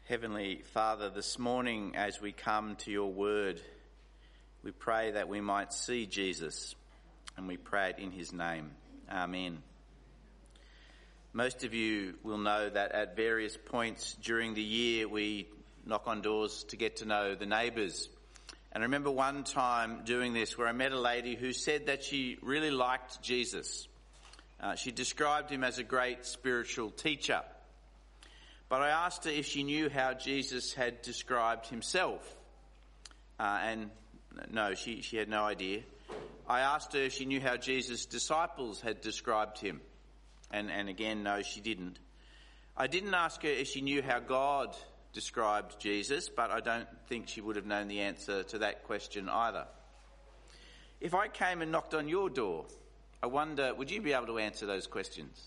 Heavenly Father, this morning as we come to your word, we pray that we might see Jesus, and we pray it in his name. Amen. Most of you will know that at various points during the year we knock on doors to get to know the neighbours. And I remember one time doing this where I met a lady who said that she really liked Jesus. She described him as a great spiritual teacher. But I asked her if she knew how Jesus had described himself. And no, she had no idea. I asked her if she knew how Jesus' disciples had described him. And again, no, she didn't. I didn't ask her if she knew how God described Jesus, but I don't think she would have known the answer to that question either. If I came and knocked on your door, I wonder, would you be able to answer those questions?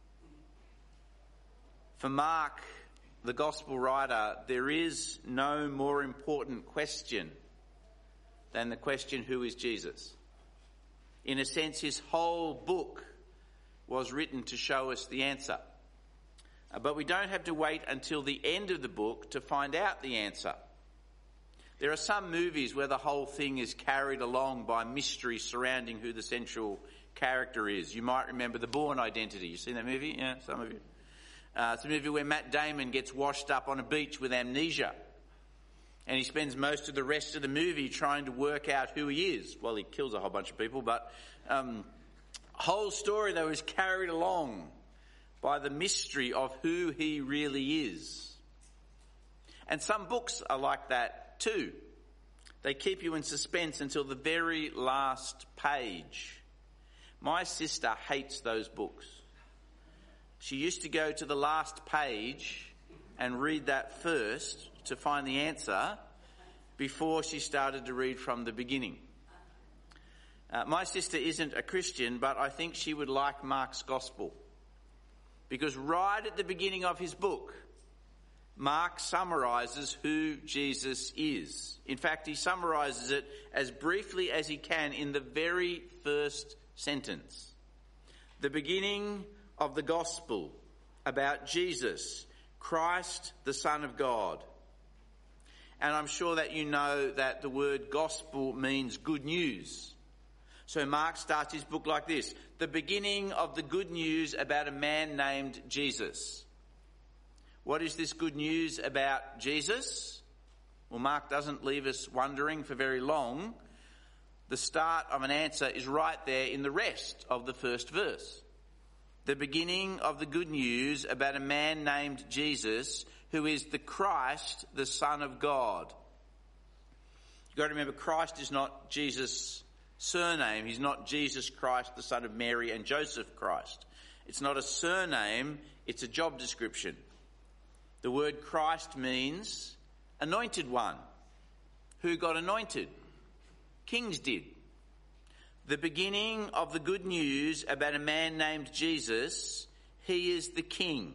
For Mark, the gospel writer, there is no more important question than the question, who is Jesus? In a sense, his whole book was written to show us the answer. But we don't have to wait until the end of the book to find out the answer. There are some movies where the whole thing is carried along by mystery surrounding who the central character is. You might remember The Bourne Identity. You seen that movie? Yeah, some of you. It's a movie where Matt Damon gets washed up on a beach with amnesia. And he spends most of the rest of the movie trying to work out who he is. Well, he kills a whole bunch of people, but whole story, though, is carried along by the mystery of who he really is. And some books are like that too. They keep you in suspense until the very last page. My sister hates those books. She used to go to the last page and read that first to find the answer before she started to read from the beginning. My sister isn't a Christian, but I think she would like Mark's gospel. Because right at the beginning of his book, Mark summarises who Jesus is. In fact, he summarises it as briefly as he can in the very first sentence. The beginning of the gospel about Jesus, Christ, the Son of God. And I'm sure that you know that the word gospel means good news. So Mark starts his book like this: the beginning of the good news about a man named Jesus. What is this good news about Jesus? Well, Mark doesn't leave us wondering for very long. The start of an answer is right there in the rest of the first verse. The beginning of the good news about a man named Jesus, who is the Christ, the Son of God. You've got to remember, Christ is not Jesus' surname. He's not Jesus Christ, the son of Mary and Joseph Christ. It's not a surname, it's a job description. The word Christ means anointed one. Who got anointed? Kings did. The beginning of the good news about a man named Jesus, he is the King.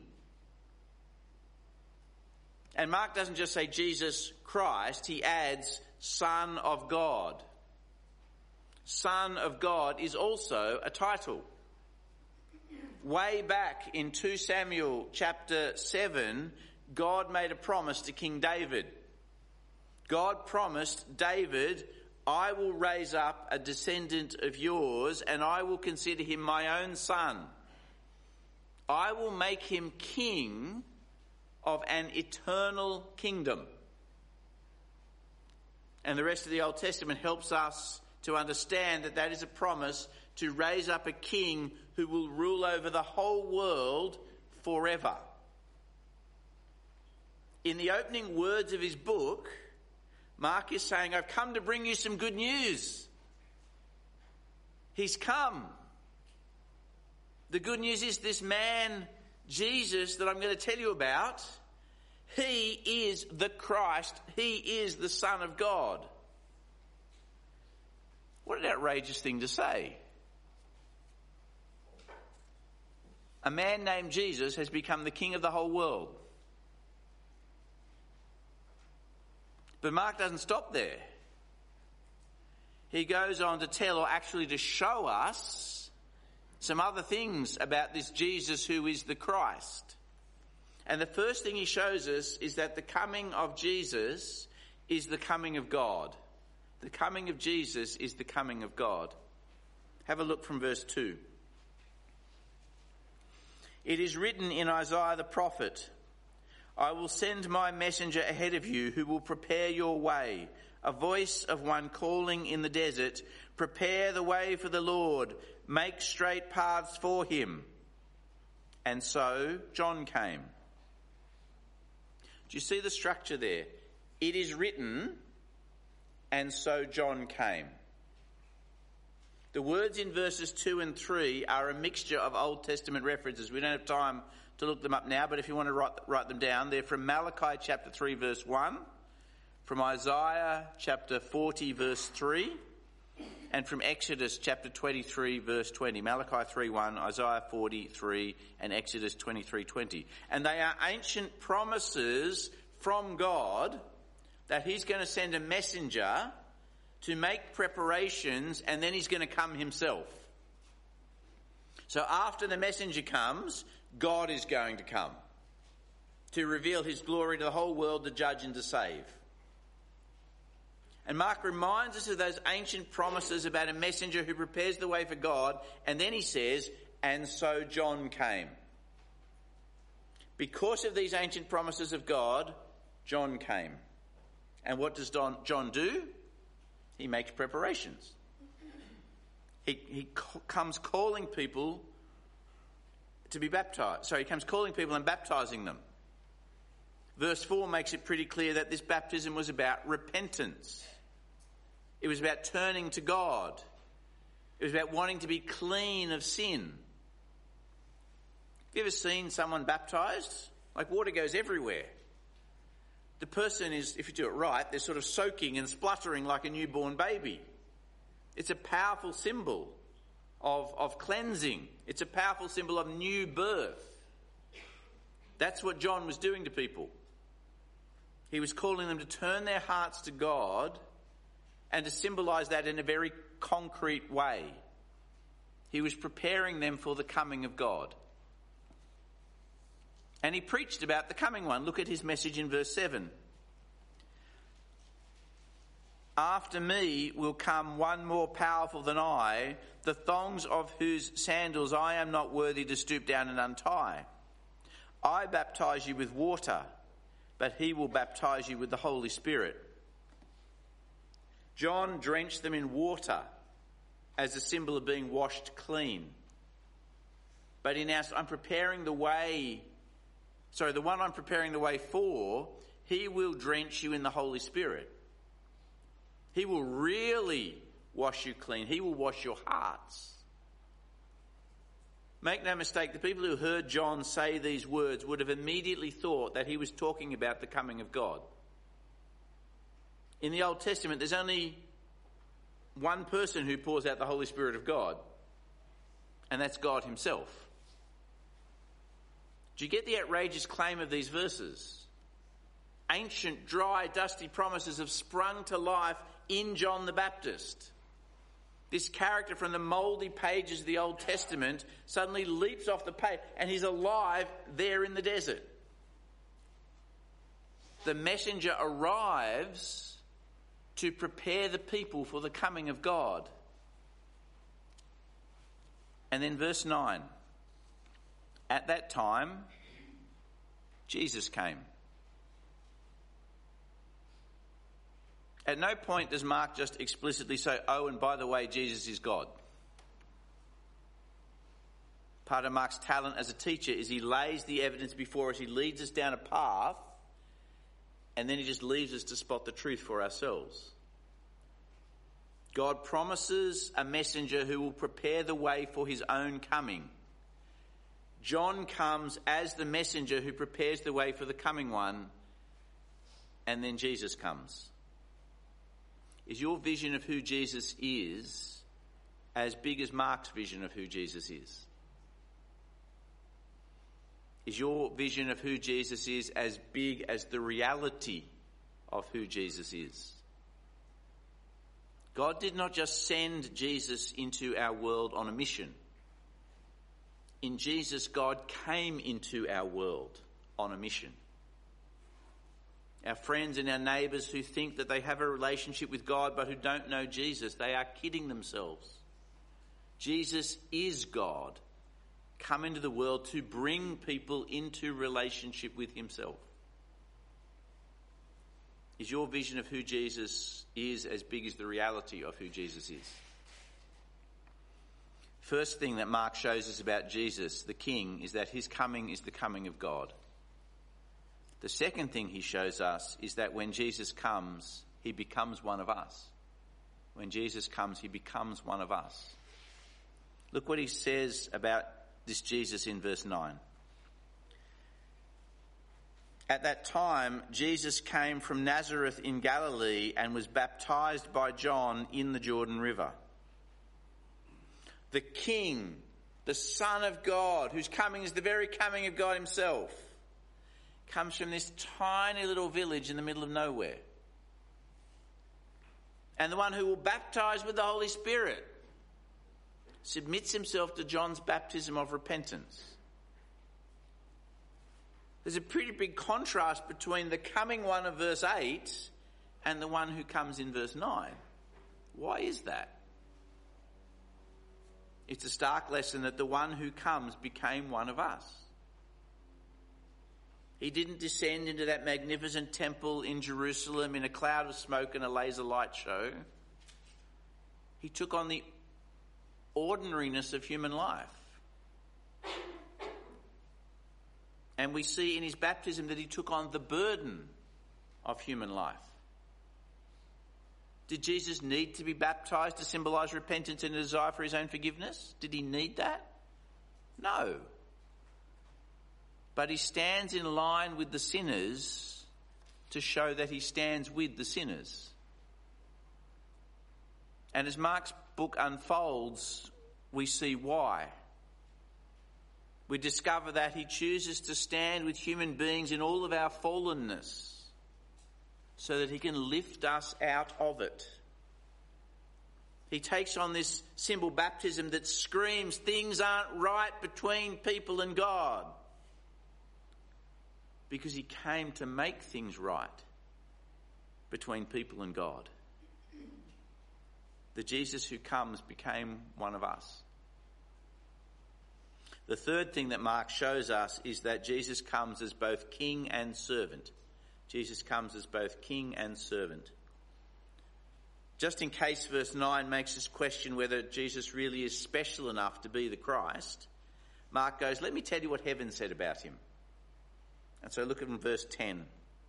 And Mark doesn't just say Jesus Christ, he adds Son of God. Son of God is also a title. Way back in 2 Samuel chapter 7, God made a promise to King David. God promised David, I will raise up a descendant of yours and I will consider him my own son. I will make him king of an eternal kingdom. And the rest of the Old Testament helps us to understand that that is a promise to raise up a king who will rule over the whole world forever. In the opening words of his book, Mark is saying, I've come to bring you some good news. He's come. The good news is this man, Jesus, that I'm going to tell you about, he is the Christ. He is the Son of God. What an outrageous thing to say. A man named Jesus has become the king of the whole world. But Mark doesn't stop there. He goes on to tell, or actually to show us, some other things about this Jesus who is the Christ. And the first thing he shows us is that the coming of Jesus is the coming of God. The coming of Jesus is the coming of God. Have a look from verse 2. It is written in Isaiah the prophet, I will send my messenger ahead of you who will prepare your way, a voice of one calling in the desert, prepare the way for the Lord, make straight paths for him. And so John came. Do you see the structure there? It is written, and so John came. The words in verses 2 and 3 are a mixture of Old Testament references. We don't have time to look them up now, but if you want to write them down, they're from Malachi chapter 3 verse 1, from Isaiah chapter 40 verse 3, and from Exodus chapter 23 verse 20. Malachi 3:1, Isaiah 43, and Exodus 23:20. And they are ancient promises from God that he's going to send a messenger to make preparations, and then he's going to come himself. So after the messenger comes, God is going to come to reveal his glory to the whole world, to judge and to save. And Mark reminds us of those ancient promises about a messenger who prepares the way for God, and then he says, and so John came. Because of these ancient promises of God, John came. And what does John do? He makes preparations. He comes calling people to be baptized. So he comes calling people and baptizing them. Verse 4 makes it pretty clear that this baptism was about repentance. It was about turning to God. It was about wanting to be clean of sin. Have you ever seen someone baptized? Like, water goes everywhere. The person is, if you do it right, they're sort of soaking and spluttering like a newborn baby. It's a powerful symbol of cleansing. It's a powerful symbol of new birth. That's what John was doing to people. He was calling them to turn their hearts to God and to symbolise that in a very concrete way. He was preparing them for the coming of God. And he preached about the coming one. Look at his message in verse 7. After me will come one more powerful than I, the thongs of whose sandals I am not worthy to stoop down and untie. I baptize you with water, but he will baptize you with the Holy Spirit. John drenched them in water as a symbol of being washed clean. But he now says, the one I'm preparing the way for, he will drench you in the Holy Spirit. He will really wash you clean. He will wash your hearts. Make no mistake, the people who heard John say these words would have immediately thought that he was talking about the coming of God. In the Old Testament, there's only one person who pours out the Holy Spirit of God, and that's God himself. Do you get the outrageous claim of these verses? Ancient, dry, dusty promises have sprung to life in John the Baptist. This character from the mouldy pages of the Old Testament suddenly leaps off the page and he's alive there in the desert. The messenger arrives to prepare the people for the coming of God. And then verse 9. At that time, Jesus came. At no point does Mark just explicitly say, oh, and by the way, Jesus is God. Part of Mark's talent as a teacher is he lays the evidence before us, he leads us down a path, and then he just leaves us to spot the truth for ourselves. God promises a messenger who will prepare the way for his own coming. John comes as the messenger who prepares the way for the coming one, and then Jesus comes. Is your vision of who Jesus is as big as Mark's vision of who Jesus is? Is your vision of who Jesus is as big as the reality of who Jesus is? God did not just send Jesus into our world on a mission. In Jesus, God came into our world on a mission. Our friends and our neighbours who think that they have a relationship with God but who don't know Jesus, they are kidding themselves. Jesus is God, come into the world to bring people into relationship with himself. Is your vision of who Jesus is as big as the reality of who Jesus is? First thing that Mark shows us about Jesus, the King, is that his coming is the coming of God. The second thing he shows us is that when Jesus comes, he becomes one of us. When Jesus comes, he becomes one of us. Look what he says about this Jesus in verse 9. At that time, Jesus came from Nazareth in Galilee and was baptized by John in the Jordan River. The King, the Son of God, whose coming is the very coming of God himself, comes from this tiny little village in the middle of nowhere. And the one who will baptize with the Holy Spirit submits himself to John's baptism of repentance. There's a pretty big contrast between the coming one of verse 8 and the one who comes in verse 9. Why is that? It's a stark lesson that the one who comes became one of us. He didn't descend into that magnificent temple in Jerusalem in a cloud of smoke and a laser light show. He took on the ordinariness of human life. And we see in his baptism that he took on the burden of human life. Did Jesus need to be baptized to symbolise repentance and a desire for his own forgiveness? Did he need that? No. But he stands in line with the sinners to show that he stands with the sinners. And as Mark's book unfolds, we see why. We discover that he chooses to stand with human beings in all of our fallenness so that he can lift us out of it. He takes on this symbol baptism that screams things aren't right between people and God, because he came to make things right between people and God. The Jesus who comes became one of us. The third thing that Mark shows us is that Jesus comes as both king and servant. Jesus comes as both king and servant. Just in case verse 9 makes us question whether Jesus really is special enough to be the Christ, Mark goes, let me tell you what heaven said about him. And so look at verse 10.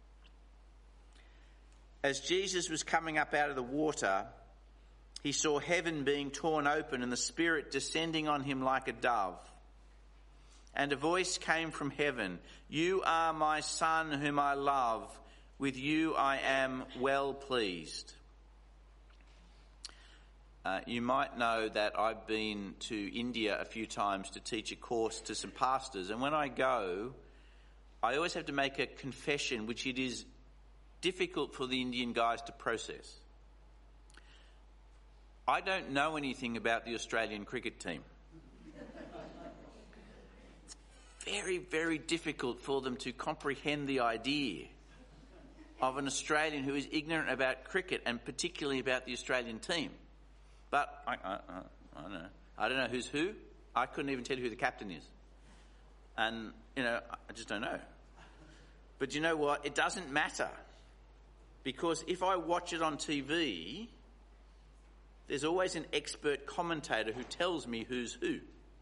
As Jesus was coming up out of the water, he saw heaven being torn open and the Spirit descending on him like a dove. And a voice came from heaven, "You are my Son whom I love. With you I am well pleased." You might know that I've been to India a few times to teach a course to some pastors. And when I go, I always have to make a confession, which it is difficult for the Indian guys to process. I don't know anything about the Australian cricket team. Very, very difficult for them to comprehend the idea of an Australian who is ignorant about cricket and particularly about the Australian team. But I don't know. I don't know who's who. I couldn't even tell you who the captain is. And, I just don't know. But you know what? It doesn't matter. Because if I watch it on TV, there's always an expert commentator who tells me who's who.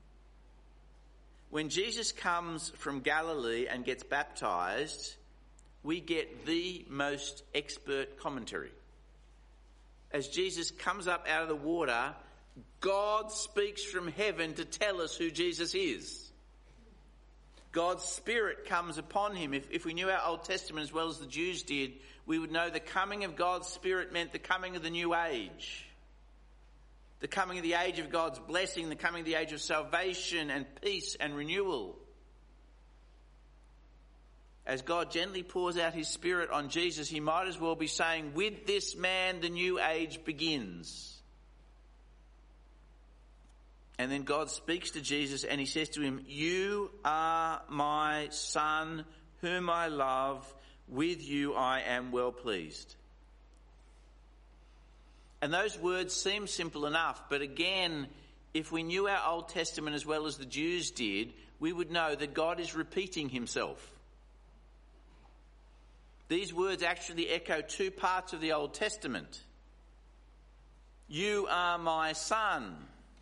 When Jesus comes from Galilee and gets baptised, we get the most expert commentary. As Jesus comes up out of the water, God speaks from heaven to tell us who Jesus is. God's Spirit comes upon him. If we knew our Old Testament as well as the Jews did, we would know the coming of God's Spirit meant the coming of the new age. The coming of the age of God's blessing, the coming of the age of salvation and peace and renewal. As God gently pours out his Spirit on Jesus, he might as well be saying, with this man the new age begins. And then God speaks to Jesus and he says to him, "You are my Son whom I love, with you I am well pleased. And those words seem simple enough, but again, if we knew our Old Testament as well as the Jews did, we would know that God is repeating himself. These words actually echo two parts of the Old Testament. You are my son.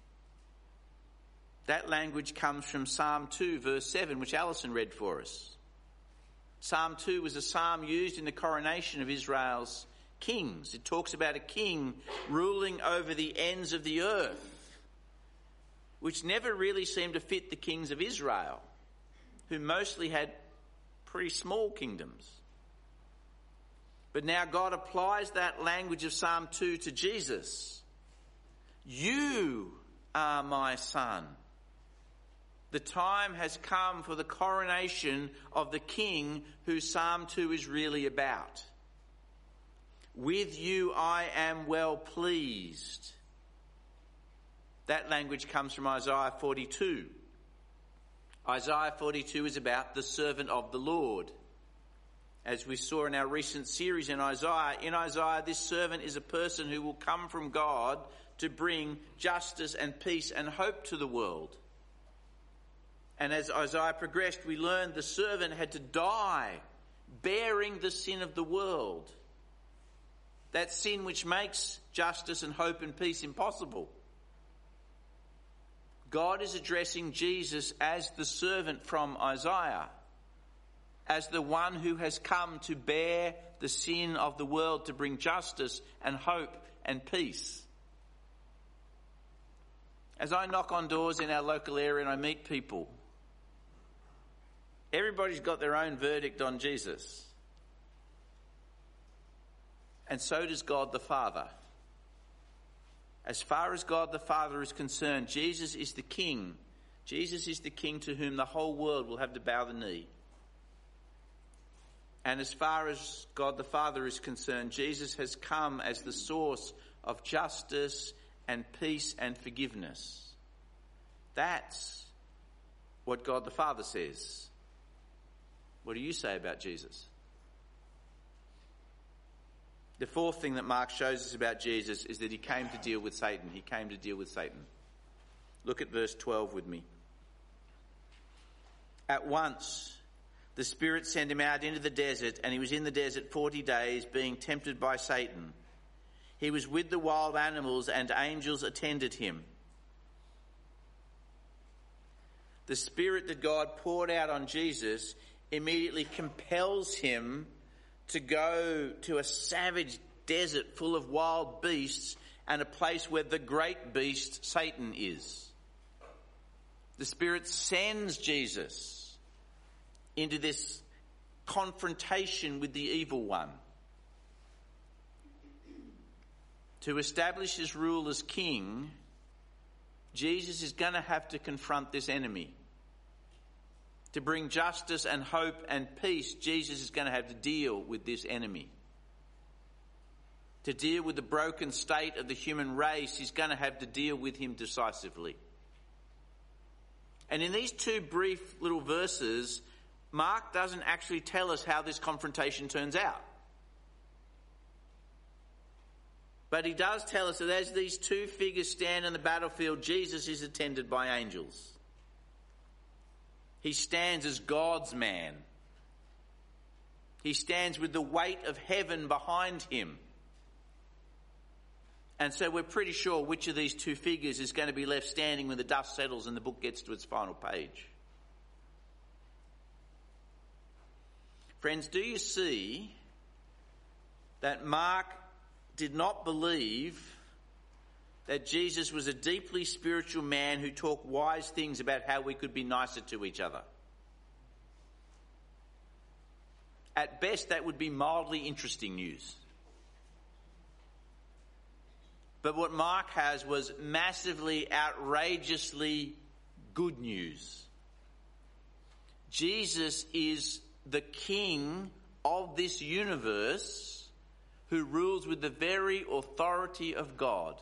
That language comes from Psalm 2, verse 7, which Alison read for us. Psalm 2 was a psalm used in the coronation of Israel's kings. It talks about a king ruling over the ends of the earth, which never really seemed to fit the kings of Israel, who mostly had pretty small kingdoms. But now God applies that language of Psalm 2 to Jesus. You are my son. The time has come for the coronation of the king who Psalm 2 is really about. With you I am well pleased. That language comes from Isaiah 42. Isaiah 42 is about the servant of the Lord. As we saw in our recent series in Isaiah, this servant is a person who will come from God to bring justice and peace and hope to the world. And as Isaiah progressed, we learned the servant had to die, bearing the sin of the world. That sin which makes justice and hope and peace impossible. God is addressing Jesus as the servant from Isaiah, as the one who has come to bear the sin of the world, to bring justice and hope and peace. As I knock on doors in our local area and I meet people, everybody's got their own verdict on Jesus. And so does God the Father. As far as God the Father is concerned, Jesus is the King. Jesus is the King to whom the whole world will have to bow the knee. And as far as God the Father is concerned, Jesus has come as the source of justice and peace and forgiveness. That's what God the Father says. What do you say about Jesus? The fourth thing that Mark shows us about Jesus is that he came to deal with Satan. He came to deal with Satan. Look at verse 12 with me. At once, the Spirit sent him out into the desert, and he was in the desert 40 days, being tempted by Satan. He was with the wild animals, and angels attended him. The Spirit that God poured out on Jesus immediately compels him to go to a savage desert full of wild beasts and a place where the great beast, Satan, is. The Spirit sends Jesus into this confrontation with the evil one. To establish his rule as king, Jesus is going to have to confront this enemy. To bring justice and hope and peace, Jesus is going to have to deal with this enemy. To deal with the broken state of the human race, he's going to have to deal with him decisively. And in these two brief little verses, Mark doesn't actually tell us how this confrontation turns out. But he does tell us that as these two figures stand on the battlefield, Jesus is attended by angels. He stands as God's man. He stands with the weight of heaven behind him. And so we're pretty sure which of these two figures is going to be left standing when the dust settles and the book gets to its final page. Friends, do you see that Mark did not believe that Jesus was a deeply spiritual man who talked wise things about how we could be nicer to each other? At best, that would be mildly interesting news. But what Mark has was massively, outrageously good news. Jesus is the King of this universe who rules with the very authority of God.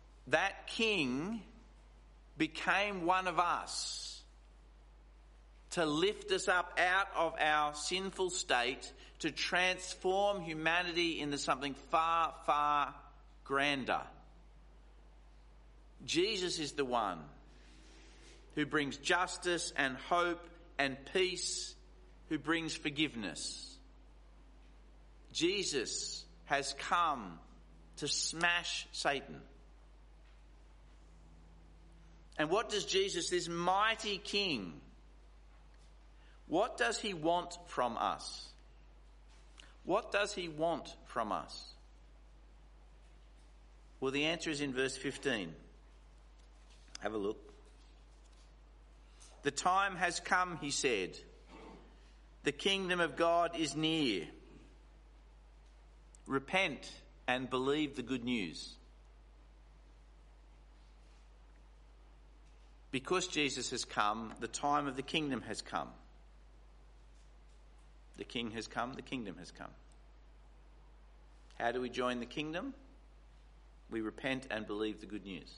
That King became one of us to lift us up out of our sinful state, to transform humanity into something far, far grander. Jesus is the one who brings justice and hope and peace, who brings forgiveness. Jesus has come to smash Satan. And what does Jesus, this mighty King, what does he want from us? What does he want from us? Well, the answer is in verse 15. Have a look. The time has come, he said. The kingdom of God is near. Repent and believe the good news. Because Jesus has come, the time of the kingdom has come. The King has come, the kingdom has come. How do we join the kingdom? We repent and believe the good news.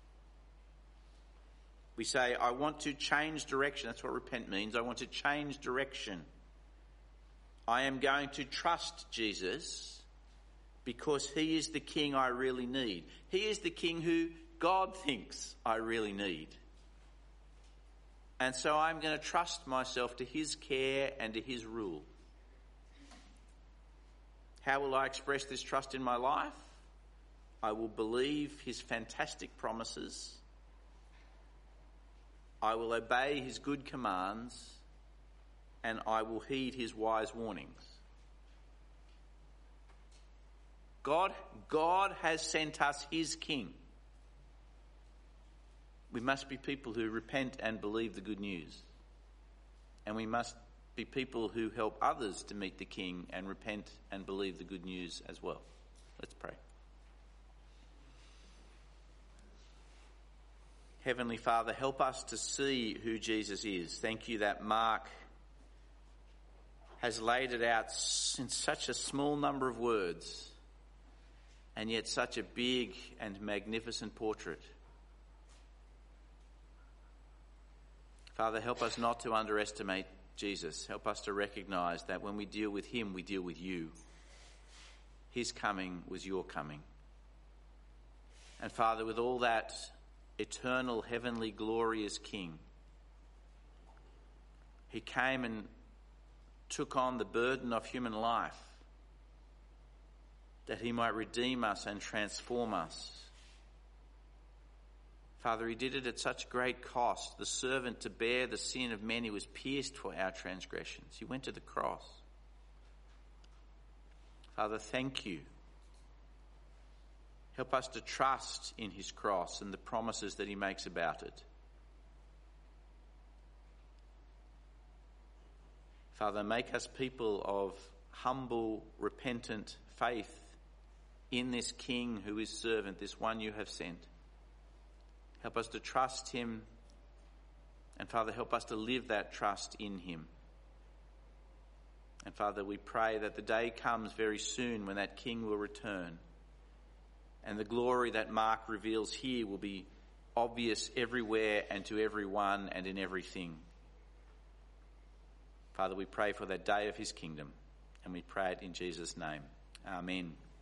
We say, I want to change direction. That's what repent means. I want to change direction. I am going to trust Jesus because he is the King I really need. He is the King who God thinks I really need. And so I'm going to trust myself to his care and to his rule. How will I express this trust in my life? I will believe his fantastic promises. I will obey his good commands, and I will heed his wise warnings. God has sent us his King. We must be people who repent and believe the good news. And we must be people who help others to meet the King and repent and believe the good news as well. Let's pray. Heavenly Father, help us to see who Jesus is. Thank you that Mark has laid it out in such a small number of words, and yet such a big and magnificent portrait. Father, help us not to underestimate Jesus. Help us to recognise that when we deal with him, we deal with you. His coming was your coming. And Father, with all that eternal, heavenly, glorious King, he came and took on the burden of human life that he might redeem us and transform us. Father, he did it at such great cost, the servant to bear the sin of many was pierced for our transgressions. He went to the cross. Father, thank you. Help us to trust in his cross and the promises that he makes about it. Father, make us people of humble, repentant faith in this King who is servant, this one you have sent. Help us to trust him, and Father, help us to live that trust in him. And Father, we pray that the day comes very soon when that King will return, and the glory that Mark reveals here will be obvious everywhere and to everyone and in everything. Father, we pray for that day of his kingdom, and we pray it in Jesus' name. Amen.